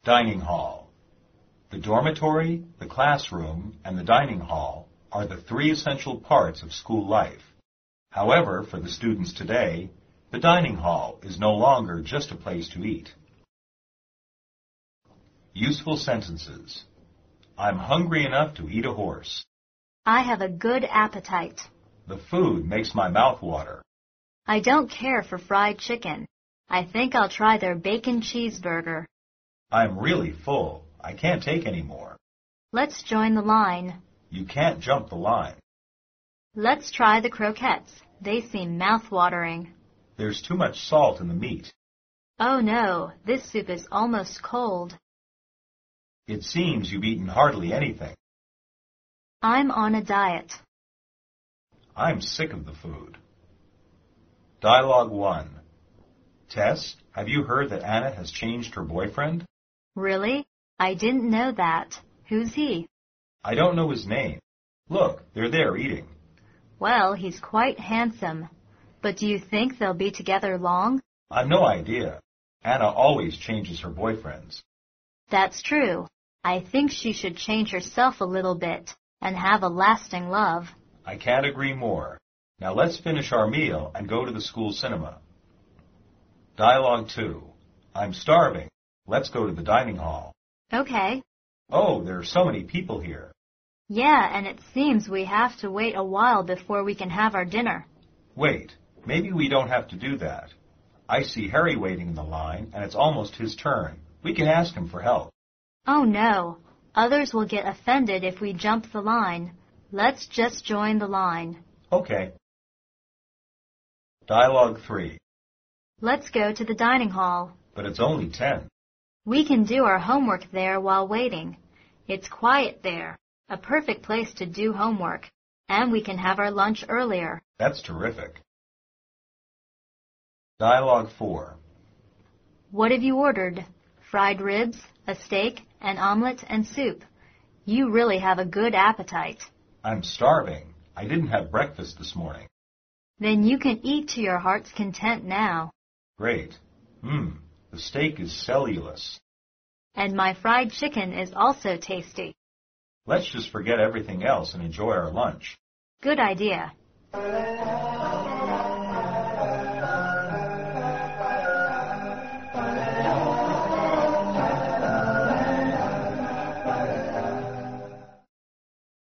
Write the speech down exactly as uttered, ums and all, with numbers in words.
Dining hall. The dormitory, the classroom, and the dining hall are the three essential parts of school life. However, for the students today, the dining hall is no longer just a place to eat. Useful sentences. I'm hungry enough to eat a horse. I have a good appetite. The food makes my mouth water. I don't care for fried chicken. I think I'll try their bacon cheeseburger. I'm really full. I can't take any more. Let's join the line. You can't jump the line. Let's try the croquettes. They seem mouth-watering. There's too much salt in the meat. Oh no, this soup is almost cold. It seems you've eaten hardly anything. I'm on a diet. I'm sick of the food. Dialogue one. Tess, have you heard that Anna has changed her boyfriend? Really? I didn't know that. Who's he? I don't know his name. Look, they're there eating. Well, he's quite handsome. But do you think they'll be together long? I've no idea. Anna always changes her boyfriends. That's true. I think she should change herself a little bit and have a lasting love. I can't agree more. Now let's finish our meal and go to the school cinema. Dialogue two. I'm starving. Let's go to the dining hall. Okay. Oh, there are so many people here. Yeah, and it seems we have to wait a while before we can have our dinner. Wait, maybe we don't have to do that. I see Harry waiting in the line, and it's almost his turn. We can ask him for help. Oh no, others will get offended if we jump the line. Let's just join the line. Okay. Dialogue three. Let's go to the dining hall. But it's only ten. We can do our homework there while waiting. It's quiet there, a perfect place to do homework, and we can have our lunch earlier. That's terrific. Dialogue four. What have you ordered? Fried ribs, a steak, an omelet, and soup. You really have a good appetite. I'm starving. I didn't have breakfast this morning. Then you can eat to your heart's content now. Great. Mmm, the steak is cellulose. And my fried chicken is also tasty. Let's just forget everything else and enjoy our lunch. Good idea.